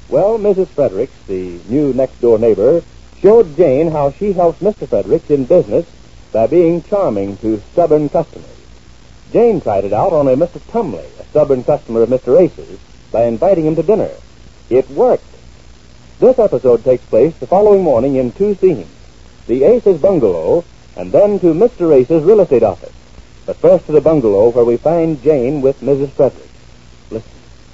Well, Mrs. Fredericks, the new next-door neighbor, showed Jane how she helps Mr. Fredericks in business by being charming to stubborn customers. Jane tried it out on a Mr. Tumley, a stubborn customer of Mr. Ace's, by inviting him to dinner. It worked. This episode takes place the following morning in two scenes: the Ace's bungalow, and then to Mr. Ace's real estate office. But first to the bungalow, where we find Jane with Mrs. Fredericks. Listen.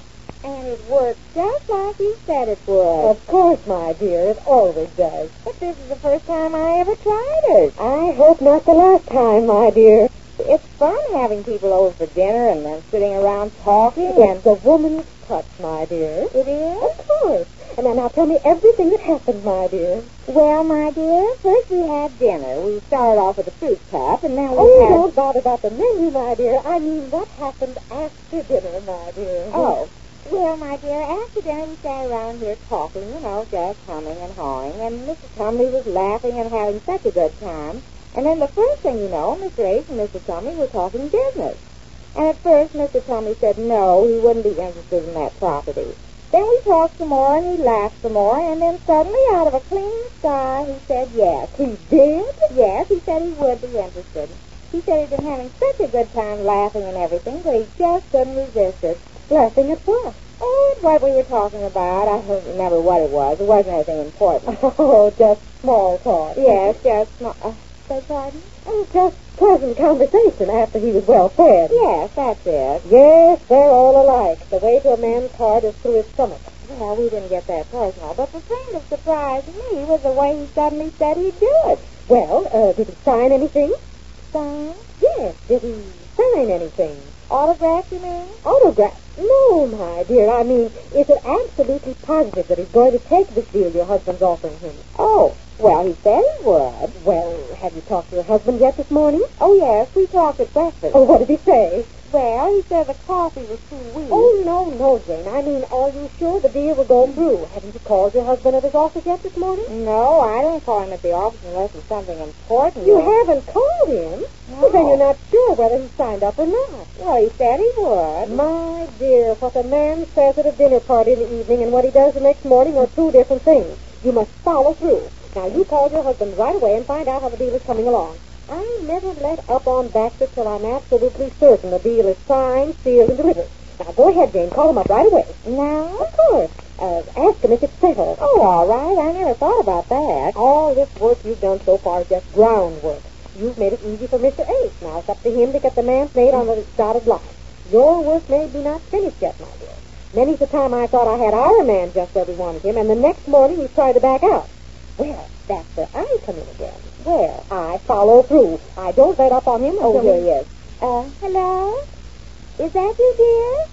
And it worked just like you said it would. Of course, my dear, it always does. But this is the first time I ever tried it. I hope not the last time, my dear. It's fun having people over for dinner and then sitting around talking and... It's a woman's touch, my dear. It is? Of course. And now tell me everything that happened, my dear. Well, my dear, first we had dinner. We started off with a fruit cup, and now we don't bother about the menu, my dear. I mean, what happened after dinner, my dear? Oh. Well, my dear, after dinner we sat around here talking, just humming and hawing, and Mr. Tumley was laughing and having such a good time. And then the first thing you know, Mr. Ace and Mr. Tumley were talking business. And at first, Mr. Tumley said no, he wouldn't be interested in that property. Then we talked some more, and he laughed some more, and then suddenly, out of a clean sky, he said yes. He did? Yes, he said he would be interested. He said he'd been having such a good time laughing and everything, but he just couldn't resist it. Laughing at what? Oh, what we were talking about. I don't remember what it was. It wasn't anything important. Oh, just small talk. Yes, just small... beg pardon? Oh, just pleasant conversation after he was well fed. Yes, that's it. Yes, they're all alike. The way to a man's heart is through his stomach. Well, we didn't get that personal, but the thing that surprised me was the way he suddenly said he'd do it. Well, did he sign anything? Sign? Yes, did he sign anything? Autograph, you mean? Autograph? No, my dear. I mean, is it absolutely positive that he's going to take this deal your husband's offering him? Oh, well, he said he would. Well, have you talked to your husband yet this morning? Oh, yes, we talked at breakfast. Oh, what did he say? Well, he said the coffee was too weak. Oh, no, Jane. I mean, are you sure the deal will go through? Haven't you called your husband at his office yet this morning? No, I don't call him at the office unless it's something important. You haven't called him? No. Well, then you're not sure whether he signed up or not. Well, he said he would. My dear, what a man says at a dinner party in the evening and what he does the next morning are two different things. You must follow through. Now, you call your husband right away and find out how the deal is coming along. I never let up on Baxter till I'm absolutely certain the deal is signed, sealed, and delivered. Now, go ahead, Jane. Call him up right away. Now? Of course. Ask him if it's settled. Oh, all right. I never thought about that. All this work you've done so far is just groundwork. You've made it easy for Mr. Ace. Now it's up to him to get the man's name on the dotted line. Your work may be not finished yet, my dear. Many's the time I thought I had our man just where we wanted him, and the next morning he's tried to back out. Well, that's where I come in again. Where I follow through. I don't let up on him until here he is. Hello? Is that you, dear?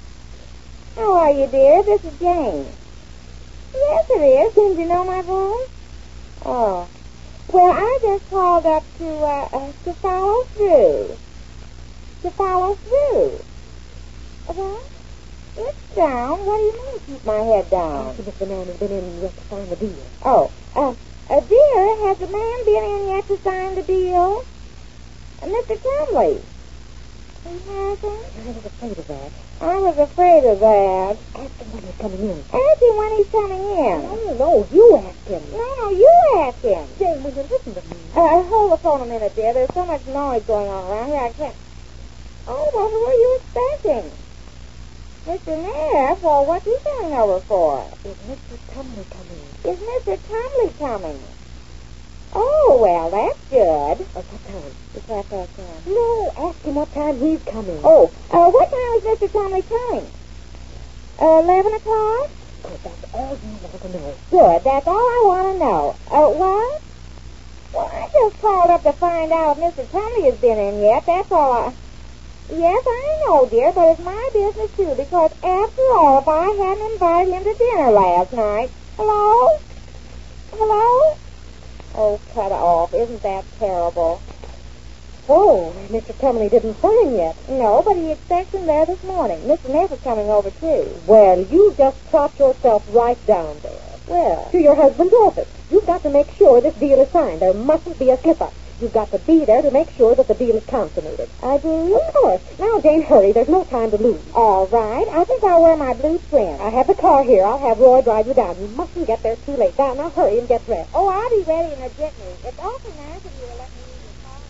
How are you, dear? This is Jane. Yes, it is. Didn't you know my voice? Oh. Well, I just called up to follow through. To follow through. What? It's down. What do you mean, keep my head down? Ask him if the man has been in yet to sign the deal. Oh, dear, has the man been in yet to sign the deal? Mr. Tumley. He hasn't? I was afraid of that. I was afraid of that. Ask him when he's coming in. Ask him when he's coming in. No, you ask him. No, you ask him. Jane, will you listen to me? Hold the phone a minute, dear. There's so much noise going on around here, I can't... Oh, well, who are you expecting? Mr. Neff? Well, what's he coming over for? Is Mr. Tumley coming? Is Mr. Tumley coming? Oh, well, that's good. What time? It's 10:30. No, ask him what time he's coming. Oh, what time is Mr. Tumley coming? 11 o'clock? Good, that's all you want to know. Good, that's all I want to know. What? Well, I just called up to find out if Mr. Tumley has been in yet. That's all I... Yes, I know, dear, but it's my business, too, because after all, if I hadn't invited him to dinner last night... Hello? Hello? Oh, cut off. Isn't that terrible? Oh, Mr. Tumley didn't sign yet. No, but he expects him there this morning. Mr. Neff is coming over, too. Well, you just trot yourself right down there. Where? To your husband's office. You've got to make sure this deal is signed. There mustn't be a slip-up. You've got to be there to make sure that the deal is consummated. I do? Of course. Now, Jane, hurry. There's no time to lose. All right. I think I'll wear my blue trim. I have the car here. I'll have Roy drive you down. You mustn't get there too late. Now, hurry and get dressed. Oh, I'll be ready in a jitney. It's awfully nice of you to let me use your car.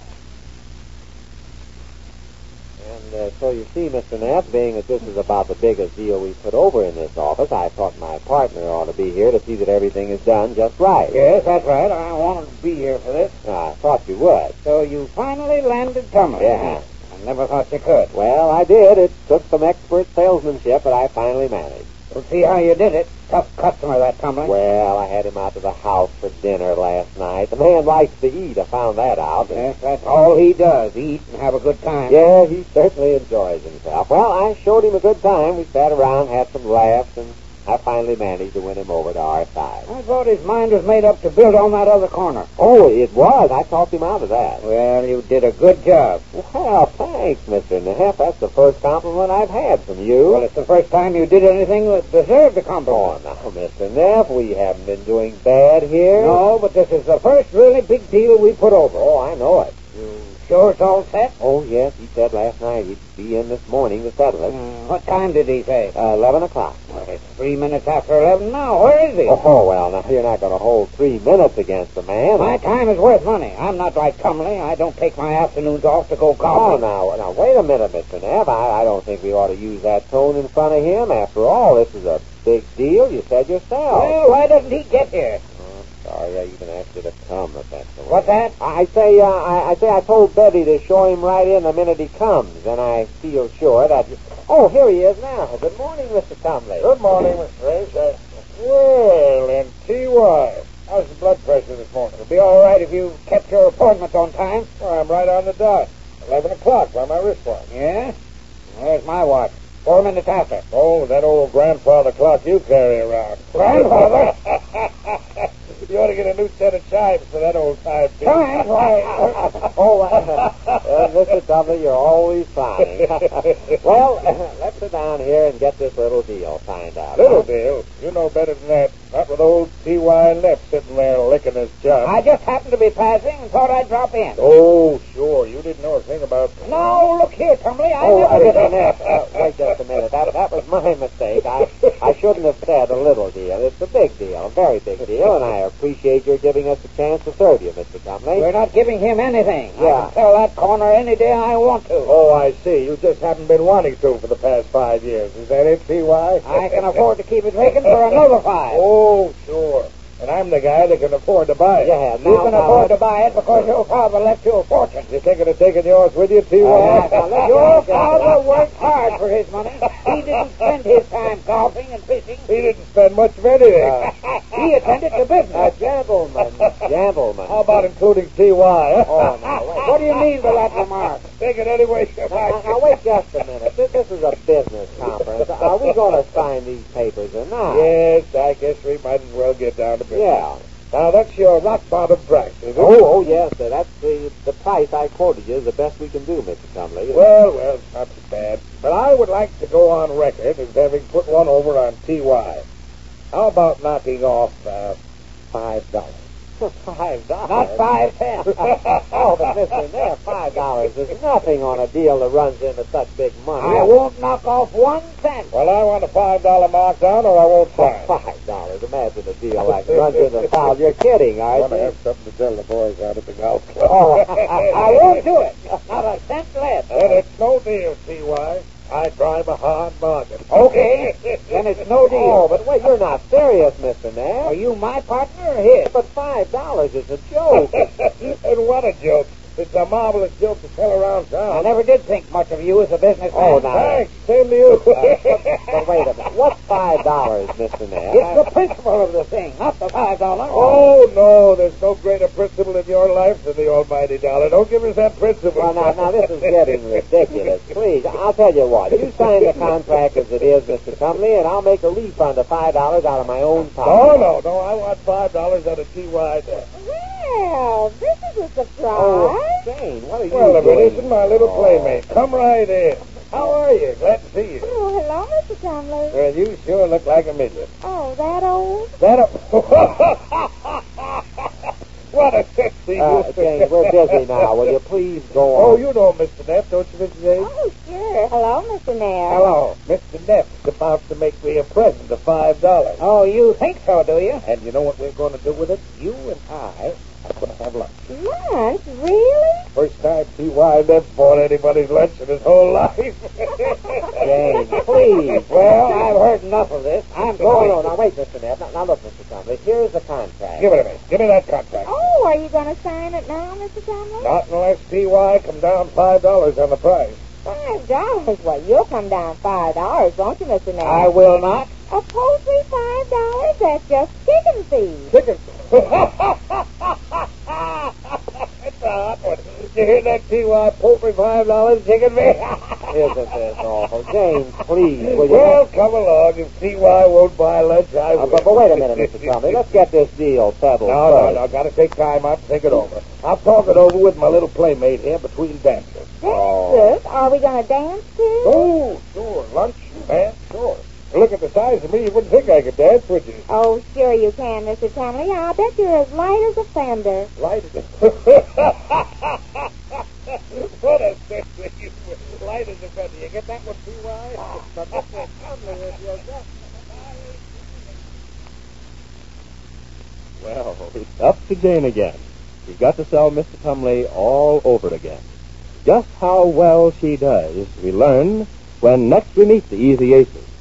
And so you see, Mr. Knapp, being that this is about the biggest deal we put over in this office, I thought my partner ought to be here to see that everything is done just right. Yes, that's right. I wanted to be here for this. I thought you would. So you finally landed Tumley. Yeah. I never thought you could. Well, I did. It took some expert salesmanship, but I finally managed. We'll see how you did it. Tough customer, that Tumley. Well, I had him out to the house for dinner last night. The man likes to eat. I found that out. Yes, that's all he does, eat and have a good time. Yeah, he certainly enjoys himself. Well, I showed him a good time. We sat around, had some laughs, and I finally managed to win him over to our side. I thought his mind was made up to build on that other corner. Oh, it was. I talked him out of that. Well, you did a good job. Well, thanks, Mr. Neff. That's the first compliment I've had from you. Well, it's the first time you did anything that deserved a Oh, compliment. now, Mr. Neff, we haven't been doing bad here. No, but this is the first really big deal we put over. Oh, I know it. You sure it's all set? Oh, yes, he said last night he'd be in this morning to settle it. What time did he say? 11 o'clock. Well, it's 3 minutes after 11 now. Where is he? Oh, well, now, you're not going to hold 3 minutes against the man. My time is worth money. I'm not like Tumley. I don't take my afternoons off to go Oh, golfing. now, wait a minute, Mr. Neff. I don't think we ought to use that tone in front of him. After all, this is a big deal. You said yourself. Well, why doesn't he get here? Sorry, I even asked you to come, if that's the way. What's that? I say I told Betty to show him right in the minute he comes, and I feel sure that... Oh, here he is now. Good morning, Mr. Tumley. Good morning, Mr. Race. Well, and T.Y., how's the blood pressure this morning? It'll be all right if you kept your appointment on time. Well, I'm right on the dot. 11 o'clock by my wristwatch. Yeah? Where's my watch? 4 minutes after. Oh, that old grandfather clock you carry around. Grandfather? You ought to get a new set of chimes for that old timepiece. Chimes? Why? Mr. Tumley, you're always fine. Well, let's sit down here and get this little deal signed out. Little deal? You know better than that. Not with old T.Y. Neff sitting there licking his chops. I just happened to be passing and thought I'd drop in. Oh, sure. You didn't know a thing about... No, look here, Tumley. Mr. Neff, wait just a minute. That was my mistake. I shouldn't have said a little deal. It's a big deal, a very big deal, and I appreciate your giving us a chance to serve you, Mr. Tumley. We're not giving him anything. Yeah. I can sell that corner any day I want to. Oh, I see. You just haven't been wanting to for the past 5 years. Is that it, T.Y.? I can afford to keep it vacant for another 5. Oh, sure. And I'm the guy that can afford to buy it. Yeah, You can afford to buy it because your father left you a fortune. You thinking of taking yours with you, T.Y.? Your father worked hard for his money. He didn't spend his time golfing and fishing. He didn't spend much of anything. He attended to business. Gentlemen. How about including T.Y.? Oh, now, wait. What do you mean by that remark? Take it any way you Now, like. wait just a minute. This is a business conference. Are we going to sign these papers or not? Yes, I guess we might as well get down to business. Yeah. Now, that's your rock-bottom price, is it? Oh, yes, sir. That's the price I quoted you is the best we can do, Mr. Tumley. Well, it's not too bad. But I would like to go on record as having put one over on T.Y. How about knocking off $5? $5. Not 5 cents. Oh, but Mr. Neff, $5 is nothing on a deal that runs into such big money. I won't knock off 1 cent. Well, I want a $5 markdown or I won't sign. $5. Imagine a deal like that runs into $1,000. You're kidding, I aren't want to you? have something to tell the boys out at the golf club. Oh, I won't do it. Not a cent less. Then it's no deal, T.Y. I drive a hard bargain. Okay, then it's no deal. Oh, but wait, you're not serious, Mr. Are Neff. you my partner or his? But $5 is a joke. And what a joke. It's a marvelous joke to tell around town. I never did think much of you as a businessman. Oh, now. Thanks. Same to you. But wait a minute. What's $5, Mr. Neff? It's the principle of the thing, not the $5. Oh, no, there's no greater principle in your life than the almighty dollar. Don't give us that principle. Well, now, this is getting ridiculous. Please, I'll tell you what. You sign the contract as it is, Mr. Tumley, and I'll make a refund of $5 out of my own pocket. No, I want $5 out of T.Y. there. Well, this is a surprise. Oh, Jane, what are you Well, if doing? it isn't my little playmate, come right in. How are you? Glad to see you. Oh, hello, Mr. Tumley. Well, you sure look like a midget. Oh, that old? What a sense see. Jane, we're busy now. Will you please go Oh, on? you know Mr. Neff, don't you, Mrs. Ace? Oh, sure. Hello, Mr. Nair. Hello. Mr. Neff's about to make me a present of $5. Oh, you think so, do you? And you know what we're going to do with it? You and I are going to have lunch. Lunch? Really? First time T.Y. Neff bought anybody's lunch in his whole life. Jane, please. Well, I've heard enough of this. I'm No, going. no, now wait, Mr. Neff. Now look, Mr. Tumley, here's the contract. Give it to me. Give me that contract. Oh, are you going to sign it now, Mr. Tumley? Not unless T.Y. come down $5 on the price. $5? Well, you'll come down $5, won't you, Mr. Nair? I will not. A poultry $5? That's just chicken feed. Chicken. It's a hot one. Did you hear that, T.Y.? Poultry $5 chicken meat? Isn't this awful? Jane, please, will you? Well, come along. If T.Y. won't buy lunch, I will. But wait a minute, Mr. Tumley. Let's get this deal settled first. No. Got to take time out to think it over. I'll talk it over with my little playmate here between dances. Dances? Are we going to dance, too? Oh, sure. Lunch, dance, sure. Look at the size of me. You wouldn't think I could dance, would you? Oh, sure you can, Mr. Tumley. I'll bet you're as light as a fender. Light as What a sense of you. Light as a feather. You get that one, T.Y.? But Mr. Tumley, if you're just... Well, it's up to Jane again. She's got to sell Mr. Tumley all over again. Just how well she does, we learn when next we meet the Easy Aces.